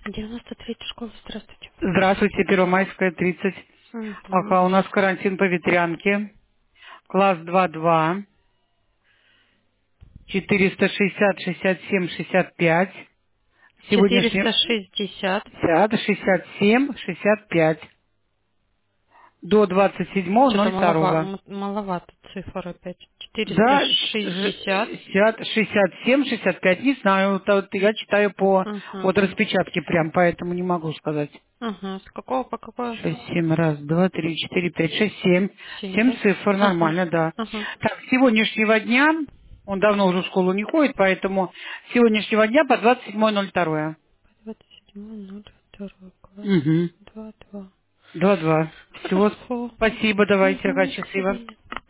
93-я школа, здравствуйте. Здравствуйте, Первомайская, 30. Угу. Ага, у нас карантин по ветрянке. Класс 2-2. 460, 67, 65. Сегодняшний 460. 50, 67, 65. До Что-то 27.02. маловато цифр опять. Да, 460. 60, 67, 65. Не знаю, вот я читаю по Угу. от распечатки прям, поэтому не могу сказать. Угу. С какого по какое? 6, 7, раз, два, три, четыре, пять, шесть, семь. 7, 7 да? цифр, Ага. нормально, да. Ага. Так, с сегодняшнего дня, он давно уже в школу не ходит, поэтому с сегодняшнего дня по 27.02. 27.02 класс. Угу. 2-2. 2-2. Всего Хорошо. спасибо, давайте, Угу. ага, До счастливо. свидания.